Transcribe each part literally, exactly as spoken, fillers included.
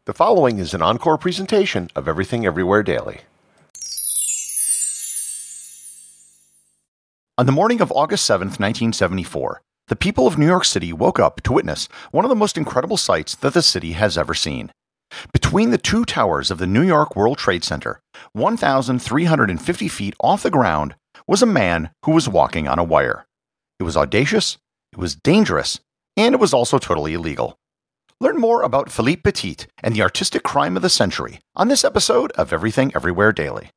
The following is an encore presentation of Everything Everywhere Daily. On the morning of August seventh, nineteen seventy-four, the people of New York City woke up to witness one of the most incredible sights that the city has ever seen. Between the two towers of the New York World Trade Center, one thousand three hundred fifty feet off the ground, was a man who was walking on a wire. It was audacious, it was dangerous, and it was also totally illegal. Learn more about Philippe Petit and the artistic crime of the century on this episode of Everything Everywhere Daily.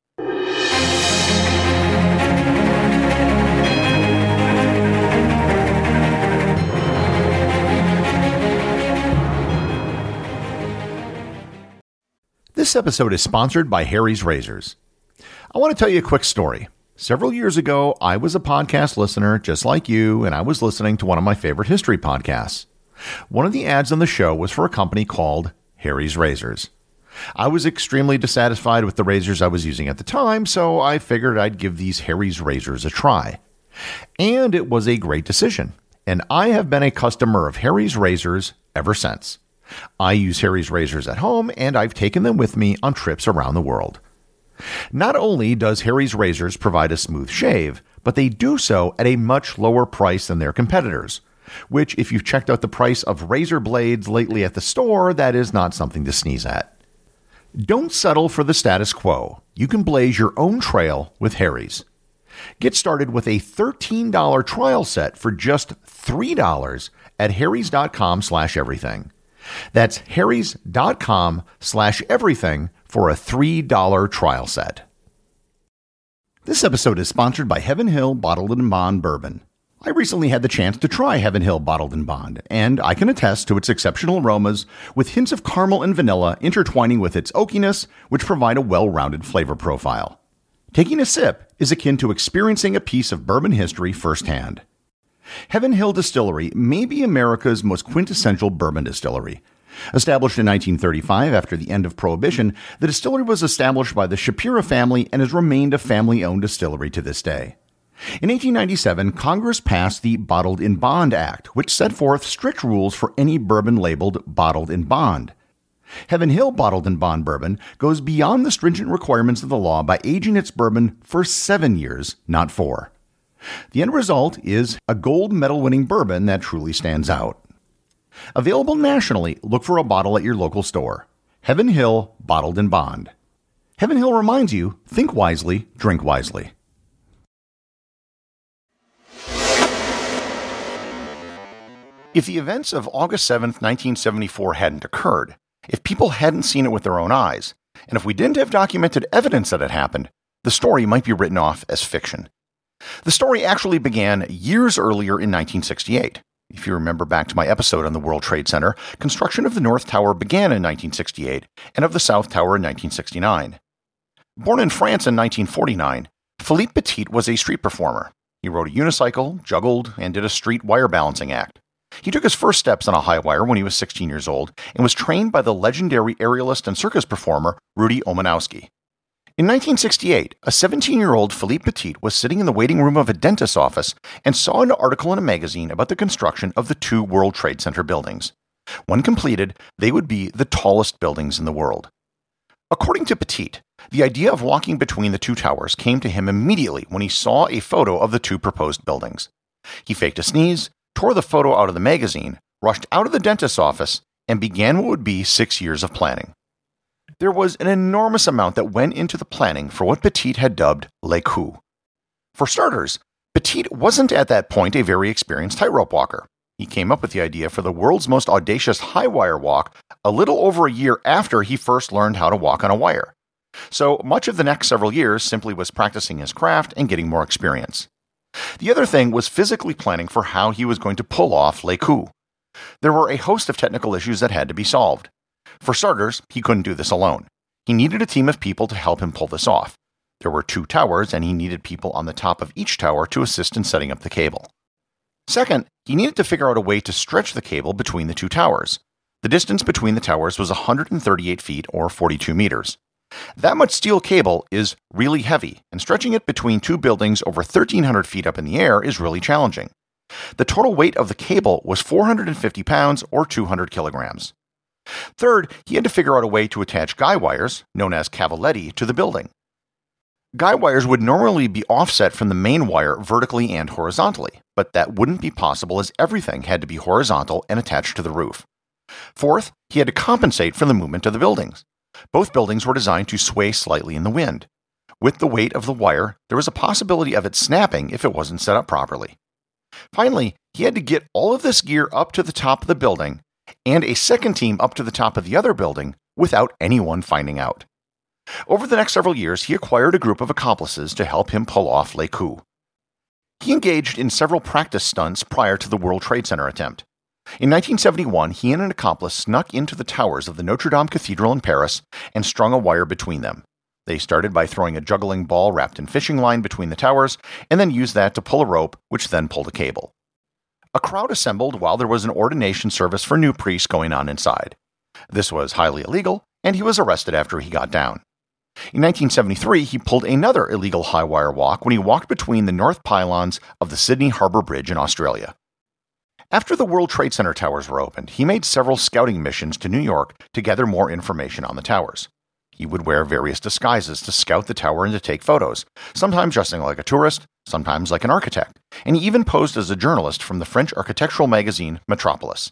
This episode is sponsored by Harry's Razors. I want to tell you a quick story. Several years ago, I was a podcast listener just like you, and I was listening to one of my favorite history podcasts. One of the ads on the show was for a company called Harry's Razors. I was extremely dissatisfied with the razors I was using at the time, so I figured I'd give these Harry's Razors a try. And it was a great decision, and I have been a customer of Harry's Razors ever since. I use Harry's Razors at home, and I've taken them with me on trips around the world. Not only does Harry's Razors provide a smooth shave, but they do so at a much lower price than their competitors, which, if you've checked out the price of razor blades lately at the store, that is not something to sneeze at. Don't settle for the status quo. You can blaze your own trail with Harry's. Get started with a thirteen dollars trial set for just three dollars at harrys.com slash everything. That's harrys.com slash everything for a three dollars trial set. This episode is sponsored by Heaven Hill Bottled and Bond Bourbon. I recently had the chance to try Heaven Hill Bottled and Bond, and I can attest to its exceptional aromas with hints of caramel and vanilla intertwining with its oakiness, which provide a well-rounded flavor profile. Taking a sip is akin to experiencing a piece of bourbon history firsthand. Heaven Hill Distillery may be America's most quintessential bourbon distillery. Established in nineteen thirty-five after the end of Prohibition, the distillery was established by the Shapira family and has remained a family-owned distillery to this day. In eighteen ninety-seven, Congress passed the Bottled in Bond Act, which set forth strict rules for any bourbon labeled Bottled in Bond. Heaven Hill Bottled in Bond Bourbon goes beyond the stringent requirements of the law by aging its bourbon for seven years, not four. The end result is a gold medal-winning bourbon that truly stands out. Available nationally, look for a bottle at your local store. Heaven Hill Bottled in Bond. Heaven Hill reminds you, think wisely, drink wisely. If the events of August seventh, nineteen seventy-four hadn't occurred, if people hadn't seen it with their own eyes, and if we didn't have documented evidence that it happened, the story might be written off as fiction. The story actually began years earlier in nineteen sixty-eight. If you remember back to my episode on the World Trade Center, construction of the North Tower began in nineteen sixty-eight and of the South Tower in nineteen sixty-nine. Born in France in nineteen forty-nine, Philippe Petit was a street performer. He rode a unicycle, juggled, and did a street wire balancing act. He took his first steps on a high wire when he was sixteen years old and was trained by the legendary aerialist and circus performer Rudy Omanowski. In nineteen sixty-eight, a seventeen-year-old Philippe Petit was sitting in the waiting room of a dentist's office and saw an article in a magazine about the construction of the two World Trade Center buildings. When completed, they would be the tallest buildings in the world. According to Petit, the idea of walking between the two towers came to him immediately when he saw a photo of the two proposed buildings. He faked a sneeze, tore the photo out of the magazine, rushed out of the dentist's office, and began what would be six years of planning. There was an enormous amount that went into the planning for what Petit had dubbed Le Coup. For starters, Petit wasn't at that point a very experienced tightrope walker. He came up with the idea for the world's most audacious high-wire walk a little over a year after he first learned how to walk on a wire. So much of the next several years simply was practicing his craft and getting more experience. The other thing was physically planning for how he was going to pull off Le Coup. There were a host of technical issues that had to be solved. For starters, he couldn't do this alone. He needed a team of people to help him pull this off. There were two towers, and he needed people on the top of each tower to assist in setting up the cable. Second, he needed to figure out a way to stretch the cable between the two towers. The distance between the towers was one hundred thirty-eight feet, or forty-two meters. That much steel cable is really heavy, and stretching it between two buildings over thirteen hundred feet up in the air is really challenging. The total weight of the cable was four hundred fifty pounds or two hundred kilograms. Third, he had to figure out a way to attach guy wires, known as cavaletti, to the building. Guy wires would normally be offset from the main wire vertically and horizontally, but that wouldn't be possible as everything had to be horizontal and attached to the roof. Fourth, he had to compensate for the movement of the buildings. Both buildings were designed to sway slightly in the wind. With the weight of the wire, there was a possibility of it snapping if it wasn't set up properly. Finally, he had to get all of this gear up to the top of the building and a second team up to the top of the other building without anyone finding out. Over the next several years, he acquired a group of accomplices to help him pull off Les Coups. He engaged in several practice stunts prior to the World Trade Center attempt. In nineteen seventy-one, he and an accomplice snuck into the towers of the Notre Dame Cathedral in Paris and strung a wire between them. They started by throwing a juggling ball wrapped in fishing line between the towers and then used that to pull a rope, which then pulled a cable. A crowd assembled while there was an ordination service for new priests going on inside. This was highly illegal, and he was arrested after he got down. In nineteen seventy-three, he pulled another illegal high-wire walk when he walked between the north pylons of the Sydney Harbour Bridge in Australia. After the World Trade Center towers were opened, he made several scouting missions to New York to gather more information on the towers. He would wear various disguises to scout the tower and to take photos, sometimes dressing like a tourist, sometimes like an architect, and he even posed as a journalist from the French architectural magazine Metropolis.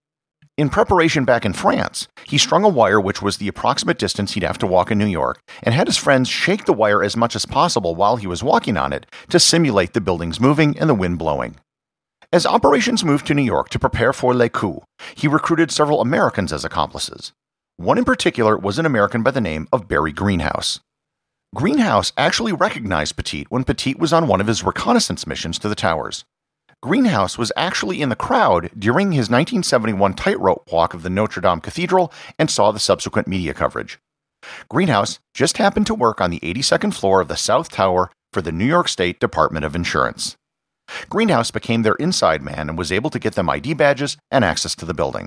In preparation back in France, he strung a wire which was the approximate distance he'd have to walk in New York, and had his friends shake the wire as much as possible while he was walking on it to simulate the buildings moving and the wind blowing. As operations moved to New York to prepare for Les Coups, he recruited several Americans as accomplices. One in particular was an American by the name of Barry Greenhouse. Greenhouse actually recognized Petit when Petit was on one of his reconnaissance missions to the towers. Greenhouse was actually in the crowd during his nineteen seventy-one tightrope walk of the Notre Dame Cathedral and saw the subsequent media coverage. Greenhouse just happened to work on the eighty-second floor of the South Tower for the New York State Department of Insurance. Greenhouse became their inside man and was able to get them I D badges and access to the building.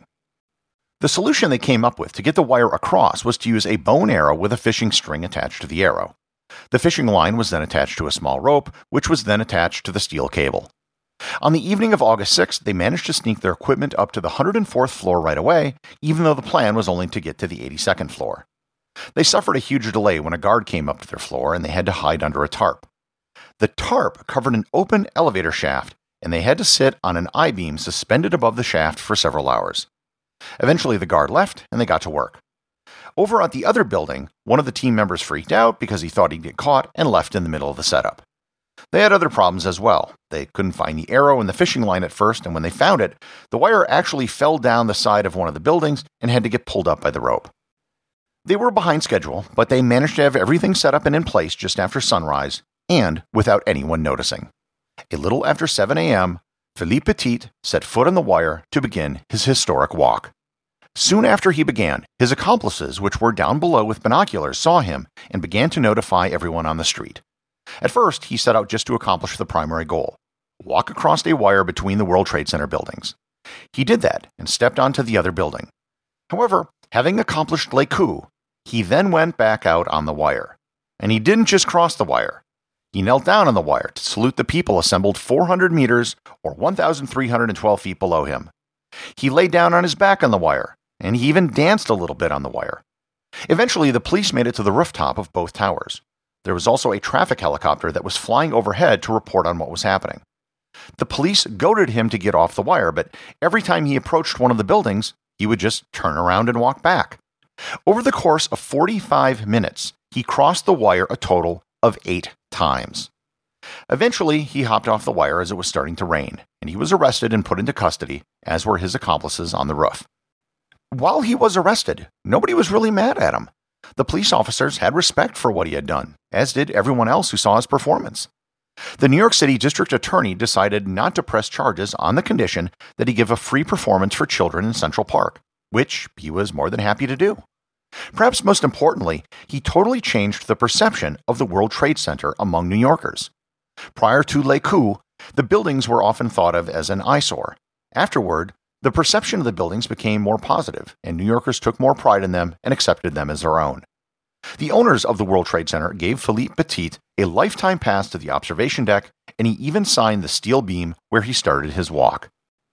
The solution they came up with to get the wire across was to use a bow and arrow with a fishing string attached to the arrow. The fishing line was then attached to a small rope, which was then attached to the steel cable. On the evening of August sixth, they managed to sneak their equipment up to the one hundred fourth floor right away, even though the plan was only to get to the eighty-second floor. They suffered a huge delay when a guard came up to their floor and they had to hide under a tarp. The tarp covered an open elevator shaft, and they had to sit on an I-beam suspended above the shaft for several hours. Eventually, the guard left, and they got to work. Over at the other building, one of the team members freaked out because he thought he'd get caught and left in the middle of the setup. They had other problems as well. They couldn't find the arrow in the fishing line at first, and when they found it, the wire actually fell down the side of one of the buildings and had to get pulled up by the rope. They were behind schedule, but they managed to have everything set up and in place just after sunrise, and without anyone noticing. A little after seven a.m., Philippe Petit set foot on the wire to begin his historic walk. Soon after he began, his accomplices, which were down below with binoculars, saw him and began to notify everyone on the street. At first, he set out just to accomplish the primary goal: walk across a wire between the World Trade Center buildings. He did that and stepped onto the other building. However, having accomplished Les Coups, he then went back out on the wire. And he didn't just cross the wire. He knelt down on the wire to salute the people assembled four hundred meters or one thousand three hundred twelve feet below him. He lay down on his back on the wire, and he even danced a little bit on the wire. Eventually, the police made it to the rooftop of both towers. There was also a traffic helicopter that was flying overhead to report on what was happening. The police goaded him to get off the wire, but every time he approached one of the buildings, he would just turn around and walk back. Over the course of forty-five minutes, he crossed the wire a total of eight times. Eventually, he hopped off the wire as it was starting to rain, and he was arrested and put into custody, as were his accomplices on the roof. While he was arrested, nobody was really mad at him. The police officers had respect for what he had done, as did everyone else who saw his performance. The New York City District Attorney decided not to press charges on the condition that he give a free performance for children in Central Park, which he was more than happy to do. Perhaps most importantly, he totally changed the perception of the World Trade Center among New Yorkers. Prior to Les Coups, the buildings were often thought of as an eyesore. Afterward, the perception of the buildings became more positive, and New Yorkers took more pride in them and accepted them as their own. The owners of the World Trade Center gave Philippe Petit a lifetime pass to the observation deck, and he even signed the steel beam where he started his walk.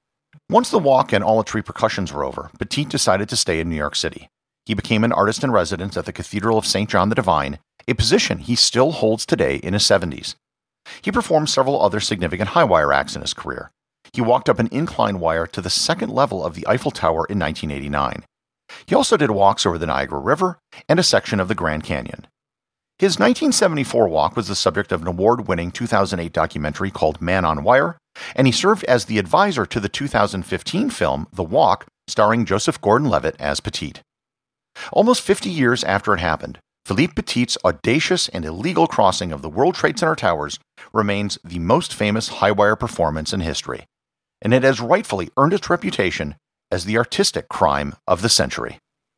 Once the walk and all its repercussions were over, Petit decided to stay in New York City. He became an artist in residence at the Cathedral of Saint John the Divine, a position he still holds today in his seventies. He performed several other significant high-wire acts in his career. He walked up an incline wire to the second level of the Eiffel Tower in nineteen eighty-nine. He also did walks over the Niagara River and a section of the Grand Canyon. His nineteen seventy-four walk was the subject of an award-winning two thousand eight documentary called Man on Wire, and he served as the advisor to the two thousand fifteen film The Walk, starring Joseph Gordon-Levitt as Petit. Almost fifty years after it happened, Philippe Petit's audacious and illegal crossing of the World Trade Center towers remains the most famous high-wire performance in history, and it has rightfully earned its reputation as the artistic crime of the century.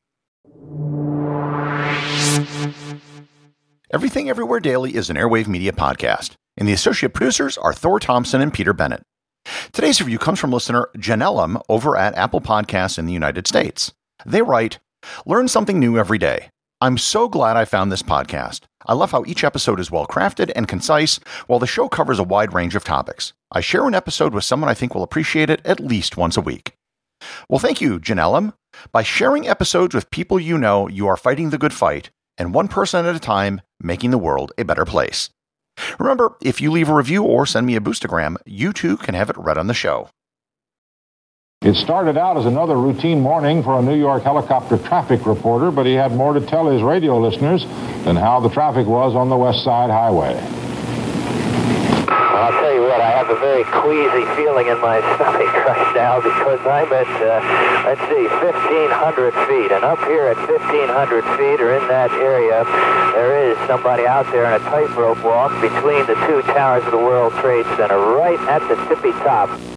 Everything Everywhere Daily is an Airwave Media podcast, and the associate producers are Thor Thompson and Peter Bennett. Today's review comes from listener Janellum over at Apple Podcasts in the United States. They write, "Learn something new every day. I'm so glad I found this podcast. I love how each episode is well crafted and concise, while the show covers a wide range of topics. I share an episode with someone I think will appreciate it at least once a week." Well, thank you, Janellum. By sharing episodes with people you know, you are fighting the good fight, and one person at a time, making the world a better place. Remember, if you leave a review or send me a boostagram, you too can have it read on the show. It started out as another routine morning for a New York helicopter traffic reporter, but he had more to tell his radio listeners than how the traffic was on the West Side Highway. I'll tell you what, I have a very queasy feeling in my stomach right now because I'm at, uh, let's see, fifteen hundred feet. And up here at fifteen hundred feet, or in that area, there is somebody out there in a tightrope walk between the two towers of the World Trade Center, right at the tippy top.